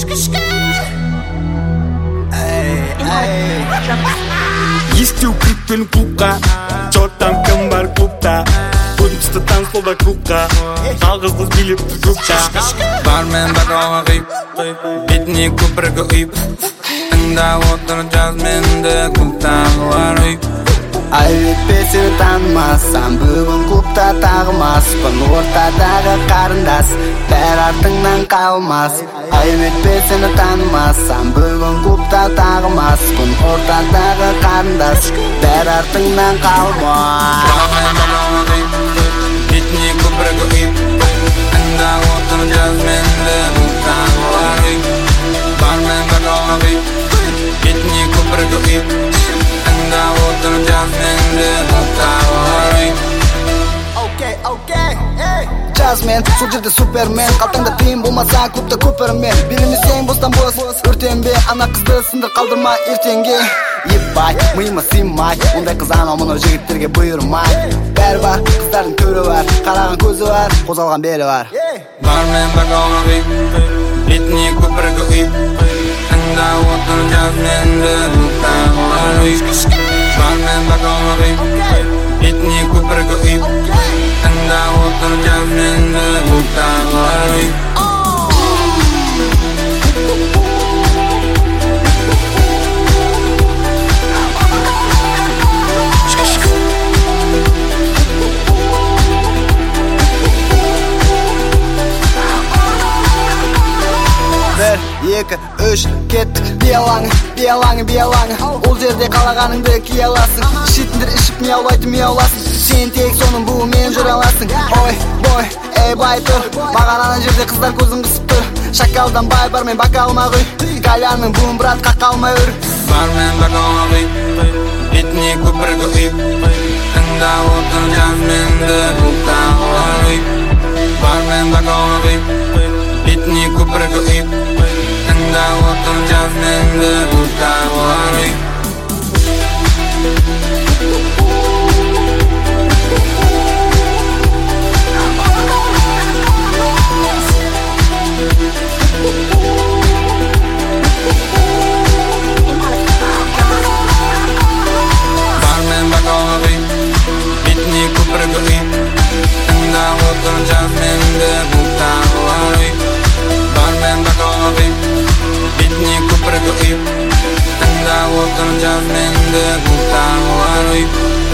Естеу клиппен клубқа, Джордан кімбар клубта, көріністі танцполда клубқа, жалғыз қыз билепті клубта. Бармен бақауға қиып, бетіне көпіргі үйіп, тыңдап отыр жазменді клубтағылар үйіп. Айветпе сені танымасам, бүгін клубта тағымаспын, ортадағы қарындас, бәр артыңнан қалмас. Айветпе сені танымасам, бүгін клубта тағымаспын, ортадағы қарындас, бәр артыңнан қалмас. Бармен бақауға қиып, бетіне көпіргі үйіп, тыңдап отыр жазменді клубтағылар үйіп. Бармен бақауға қиып, бетіне көпіргі үйіп, тыңдап отыр жазменді клубтағылар үйіп. Жазмен, сол жерде супермен, қалтаңда тиын болмаса клубта көпірмен. Беремесең бостан бос, өртенбе, ана қызды сындыр қалдырма ертеңге. Епбай, миыма сыймай, ондай қыз анау мынау жігіттерге бұйырмай. Бәрі бар, қыздардың түрі бар, қараған көзі бар, қозғалған бері бар. Бармен бақауға қиып, бетіне көпіргі үйіп, тыңдап отыр жазменді клубтағылар үйіп. Бармен бақауға қиып, бетіне көпіргі үйіп, тыңдап отыр жазменді клубтағылар үйіп. Бір, екі, үш, кеттік, биялаңы Ол жерде қалағаныңды кие аласың. Ішетіндер ішіп мияуласын. Сен тек соның буымен жүре аласың. Ой, бой, ей бай тұр, маған ана жерде қыздар көзін қысып тұр. Шакалдан бай бар мен бакалыма құй, кальянның буын брат қақалмай үр. Бармен бақауға қиып, бетіне көпіргі үйіп, тыңдап отыр жазменді клубтағылар үйіп. Бармен бақауға қиып, бетіне көпіргі үйіп, тыңдап отыр жазменді клубтағылар үйіп. Бармен бақауға қиып, бетіне көпіргі үйіп, тыңдап отыр жазменді клубтағылар үйіп. Бармен бақауға қиып, бетіне көпіргі үйіп, тыңдап отыр жазменді клубтағылар үйіп.